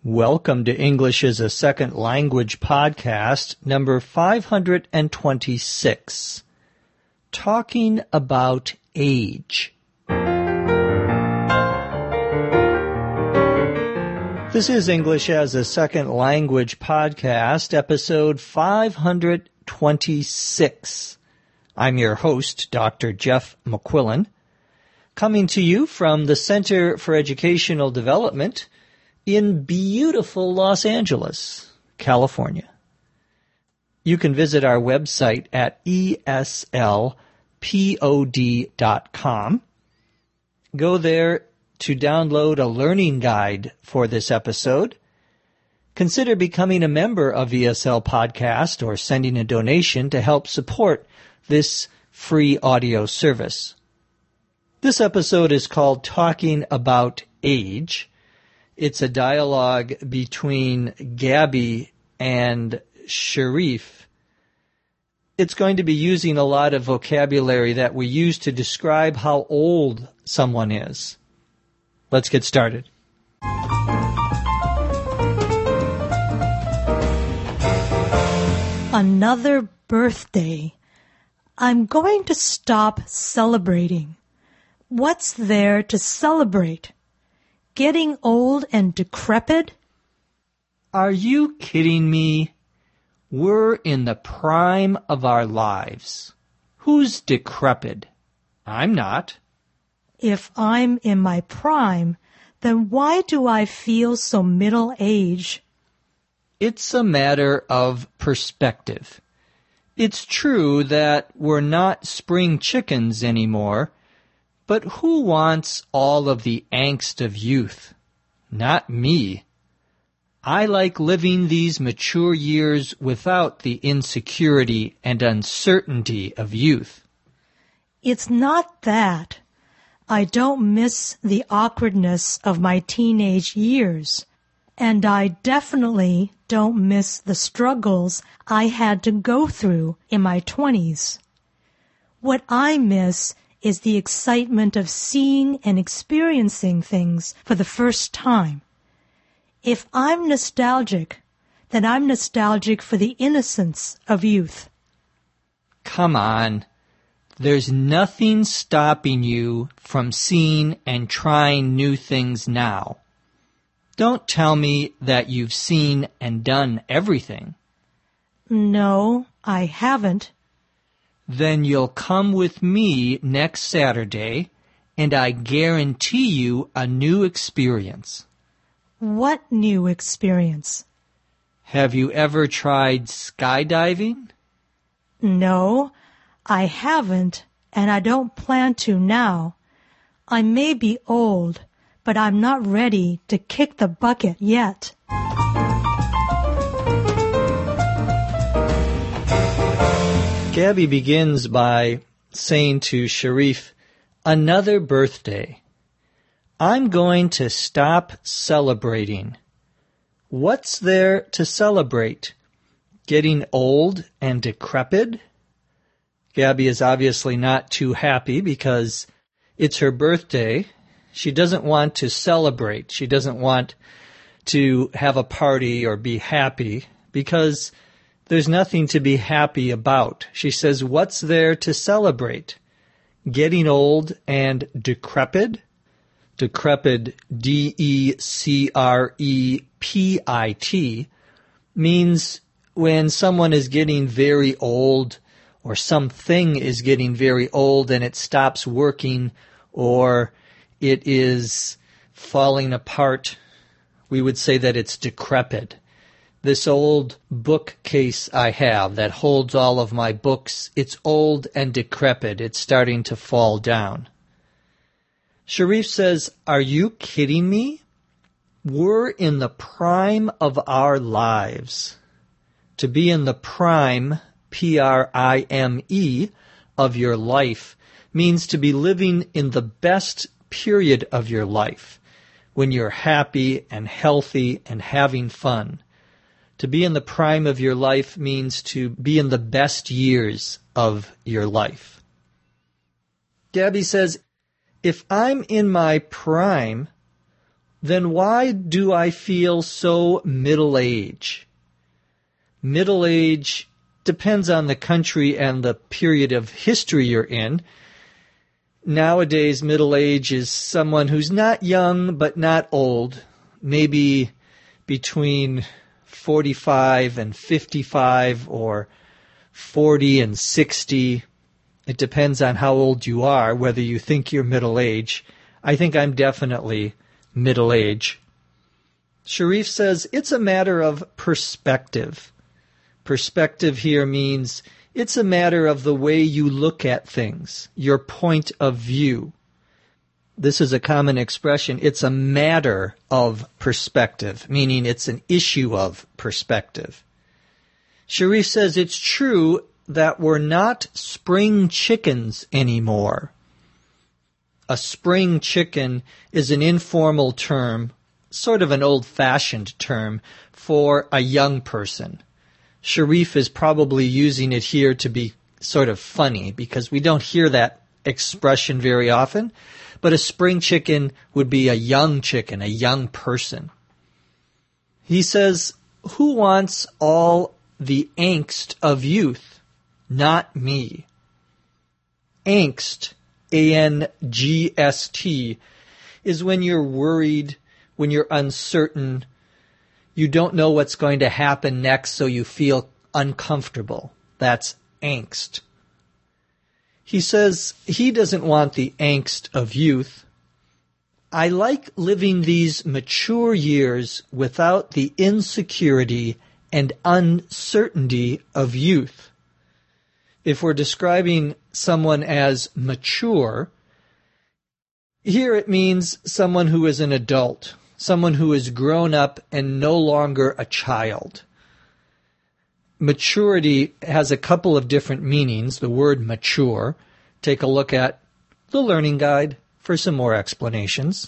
Welcome to English as a Second Language podcast, number 526, Talking About Age. This is English as a Second Language podcast, episode 526. I'm your host, Dr. Jeff McQuillan, coming to you from the Center for Educational Development in beautiful Los Angeles, California. You can visit our website at eslpod.com. Go there to download a learning guide for this episode. Consider becoming a member of ESL Podcast or sending a donation to help support this free audio service. This episode is called Talking About Age. It's a dialogue between Gabby and Sharif. It's going to be using a lot of vocabulary that we use to describe how old someone is. Let's get started. Another birthday. I'm going to stop celebrating. What's there to celebrate? Getting old and decrepit? Are you kidding me? We're in the prime of our lives. Who's decrepit? I'm not. If I'm in my prime, then why do I feel so middle-aged? It's a matter of perspective. It's true that we're not spring chickens anymore, but who wants all of the angst of youth? Not me. I like living these mature years without the insecurity and uncertainty of youth. It's not that. I don't miss the awkwardness of my teenage years, and I definitely don't miss the struggles I had to go through in my 20s. What I miss is the excitement of seeing and experiencing things for the first time. If I'm nostalgic, then I'm nostalgic for the innocence of youth. Come on. There's nothing stopping you from seeing and trying new things now. Don't tell me that you've seen and done everything. No, I haven't. Then you'll come with me next Saturday, and I guarantee you a new experience. What new experience? Have you ever tried skydiving? No, I haven't, and I don't plan to now. I may be old, but I'm not ready to kick the bucket yet. Gabby begins by saying to Sharif, another birthday. I'm going to stop celebrating. What's there to celebrate? Getting old and decrepit? Gabby is obviously not too happy because it's her birthday. She doesn't want to celebrate. She doesn't want to have a party or be happy because there's nothing to be happy about. She says, what's there to celebrate? Getting old and decrepit? Decrepit, D-E-C-R-E-P-I-T, means when someone is getting very old or something is getting very old and it stops working or it is falling apart, we would say that it's decrepit. This old bookcase I have that holds all of my books, it's old and decrepit. It's starting to fall down. Sharif says, are you kidding me? We're in the prime of our lives. To be in the prime, P-R-I-M-E, of your life means to be living in the best period of your life, when you're happy and healthy and having fun. To be in the prime of your life means to be in the best years of your life. Gabby says, if I'm in my prime, then why do I feel so middle-aged? Middle age depends on the country and the period of history you're in. Nowadays, middle age is someone who's not young but not old, maybe between 45 and 55 or 40 and 60. It depends on how old you are, whether you think you're middle age. I think I'm definitely middle age. Sharif says it's a matter of perspective. Perspective here means it's a matter of the way you look at things, your point of view. This is a common expression. It's a matter of perspective, meaning it's an issue of perspective. Sharif says it's true that we're not spring chickens anymore. A spring chicken is an informal term, sort of an old-fashioned term, for a young person. Sharif is probably using it here to be sort of funny because we don't hear that expression very often. But a spring chicken would be a young chicken, a young person. He says, who wants all the angst of youth? Not me. Angst, A-N-G-S-T, is when you're worried, when you're uncertain, you don't know what's going to happen next, so you feel uncomfortable. That's angst. He says he doesn't want the angst of youth. I like living these mature years without the insecurity and uncertainty of youth. If we're describing someone as mature, here it means someone who is an adult, someone who is grown up and no longer a child. Maturity has a couple of different meanings, the word mature. Take a look at the Learning Guide for some more explanations.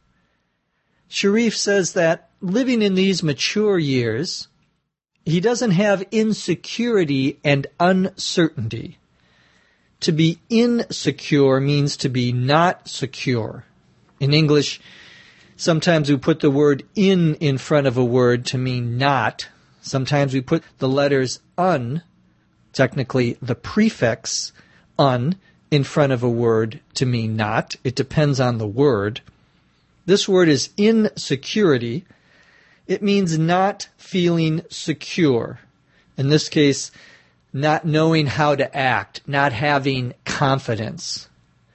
Sharif says that living in these mature years, he doesn't have insecurity and uncertainty. To be insecure means to be not secure. In English, sometimes we put the word in front of a word to mean not. Sometimes we put the letters un, technically the prefix un, in front of a word to mean not. It depends on the word. This word is insecurity. It means not feeling secure. In this case, not knowing how to act, not having confidence.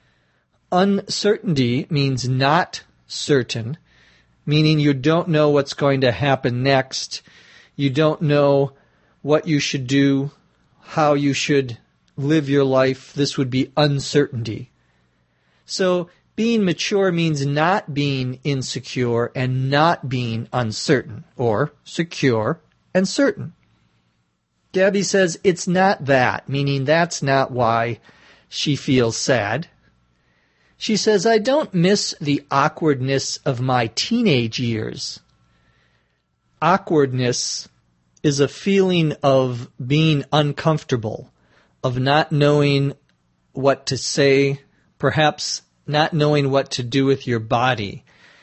Uncertainty means not certain, meaning you don't know what's going to happen next. You don't know what you should do, how you should live your life. This would be uncertainty. So being mature means not being insecure and not being uncertain, or secure and certain. Gabby says it's not that, meaning that's not why she feels sad. She says, I don't miss the awkwardness of my teenage years. Awkwardness is a feeling of being uncomfortable, of not knowing what to say, perhaps not knowing what to do with your body.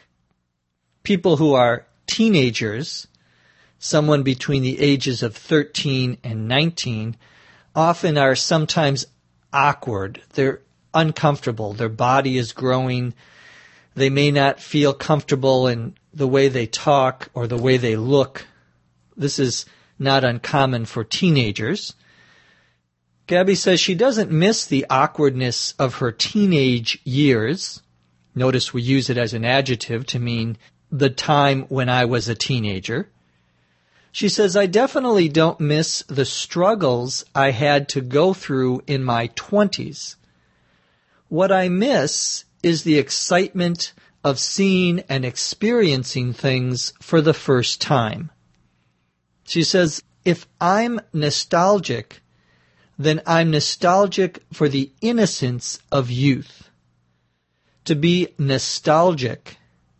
People who are teenagers, someone between the ages of 13 and 19, often are sometimes awkward. They're uncomfortable. Their body is growing. They may not feel comfortable in the way they talk or the way they look. This is not uncommon for teenagers. Gabby says she doesn't miss the awkwardness of her teenage years. Notice we use it as an adjective to mean the time when I was a teenager. She says, I definitely don't miss the struggles I had to go through in my 20s. What I miss is the excitement of seeing and experiencing things for the first time. She says, if I'm nostalgic, then I'm nostalgic for the innocence of youth. To be nostalgic,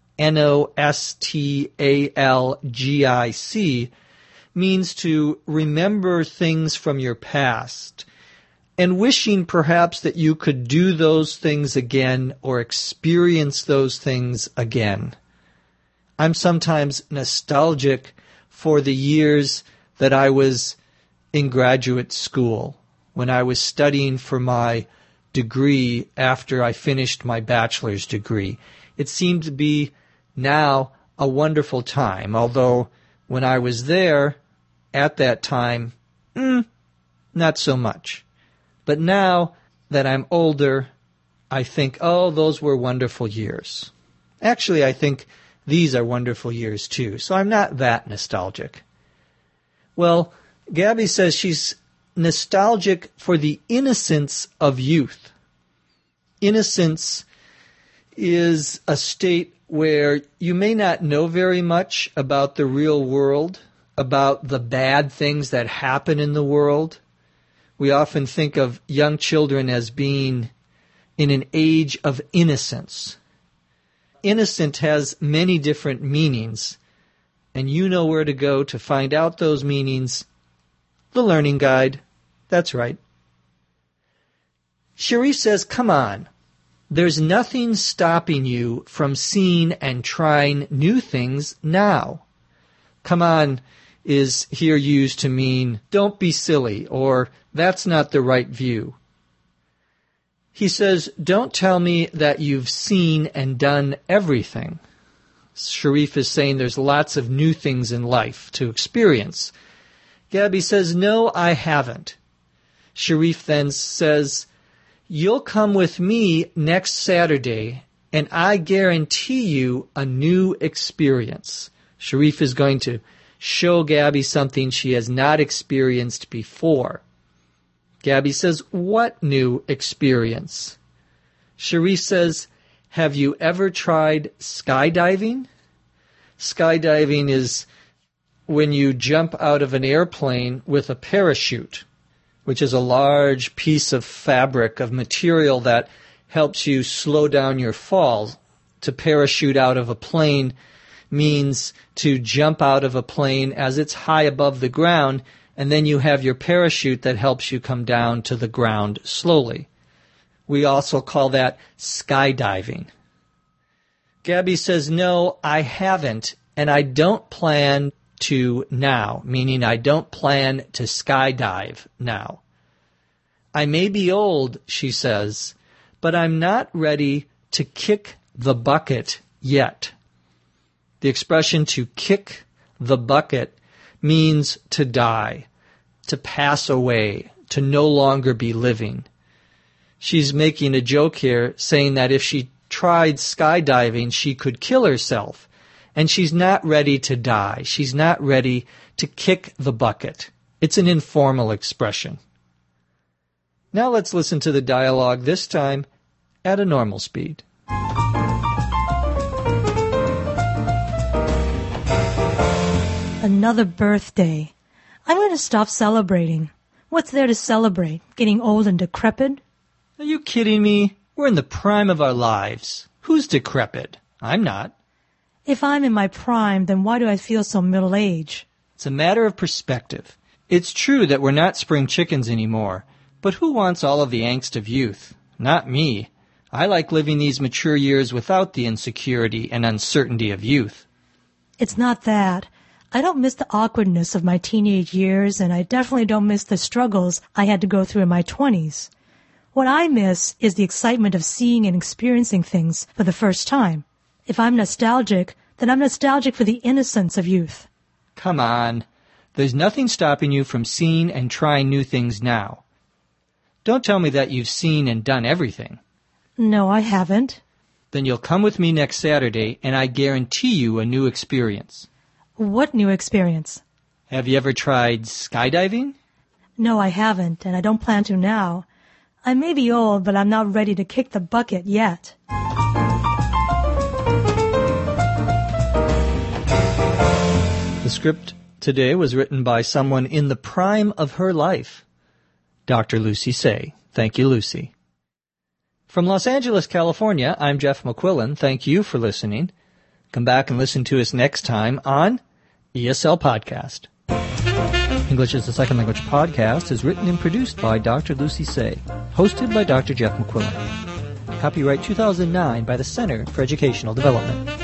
Nostalgic, means to remember things from your past and wishing perhaps that you could do those things again or experience those things again. I'm sometimes nostalgic for the years that I was in graduate school, when I was studying for my degree after I finished my bachelor's degree. It seemed to be now a wonderful time, although when I was there at that time, not so much. But now that I'm older, I think, oh, those were wonderful years. Actually, I think these are wonderful years too, so I'm not that nostalgic. Well, Gabby says she's nostalgic for the innocence of youth. Innocence is a state where you may not know very much about the real world, about the bad things that happen in the world. We often think of young children as being in an age of innocence. Innocent has many different meanings, and you know where to go to find out those meanings. The Learning Guide. That's right. Sharif says, come on. There's nothing stopping you from seeing and trying new things now. Come on is here used to mean don't be silly or that's not the right view. He says, don't tell me that you've seen and done everything. Sharif is saying there's lots of new things in life to experience. Gabby says, no, I haven't. Sharif then says, you'll come with me next Saturday, and I guarantee you a new experience. Sharif is going to show Gabby something she has not experienced before. Gabby says, what new experience? Sharif says, have you ever tried skydiving? Skydiving is when you jump out of an airplane with a parachute, which is a large piece of fabric, of material that helps you slow down your fall. To parachute out of a plane means to jump out of a plane as it's high above the ground, and then you have your parachute that helps you come down to the ground slowly. We also call that skydiving. Gabby says, no, I haven't, and I don't plan to now, meaning I don't plan to skydive now. I may be old, she says, but I'm not ready to kick the bucket yet. The expression to kick the bucket means to die, to pass away, to no longer be living. She's making a joke here, saying that if she tried skydiving, she could kill herself. And she's not ready to die. She's not ready to kick the bucket. It's an informal expression. Now let's listen to the dialogue, this time at a normal speed. Another birthday. I'm going to stop celebrating. What's there to celebrate? Getting old and decrepit? Are you kidding me? We're in the prime of our lives. Who's decrepit? I'm not. If I'm in my prime, then why do I feel so middle-aged? It's a matter of perspective. It's true that we're not spring chickens anymore, but who wants all of the angst of youth? Not me. I like living these mature years without the insecurity and uncertainty of youth. It's not that. I don't miss the awkwardness of my teenage years, and I definitely don't miss the struggles I had to go through in my 20s. What I miss is the excitement of seeing and experiencing things for the first time. If I'm nostalgic, then I'm nostalgic for the innocence of youth. Come on. There's nothing stopping you from seeing and trying new things now. Don't tell me that you've seen and done everything. No, I haven't. Then you'll come with me next Saturday, and I guarantee you a new experience. What new experience? Have you ever tried skydiving? No, I haven't, and I don't plan to now. I may be old, but I'm not ready to kick the bucket yet. The script today was written by someone in the prime of her life, Dr. Lucy Say. Thank you, Lucy. From Los Angeles, California, I'm Jeff McQuillan. Thank you for listening. Come back and listen to us next time on ESL Podcast. English as a Second Language Podcast is written and produced by Dr. Lucy Say, hosted by Dr. Jeff McQuillan. Copyright 2009 by the Center for Educational Development.